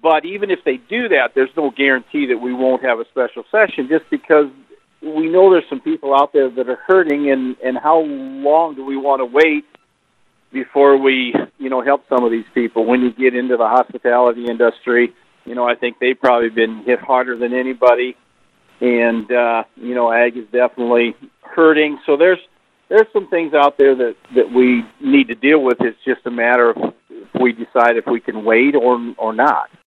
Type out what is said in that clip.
But even if they do that, there's no guarantee that we won't have a special session, just because we know there's some people out there that are hurting, and how long do we want to wait before we, help some of these people? When you get into the hospitality industry, I think they've probably been hit harder than anybody, and, ag is definitely hurting. So there's some things out there that we need to deal with. It's just a matter of if we decide if we can wait or not.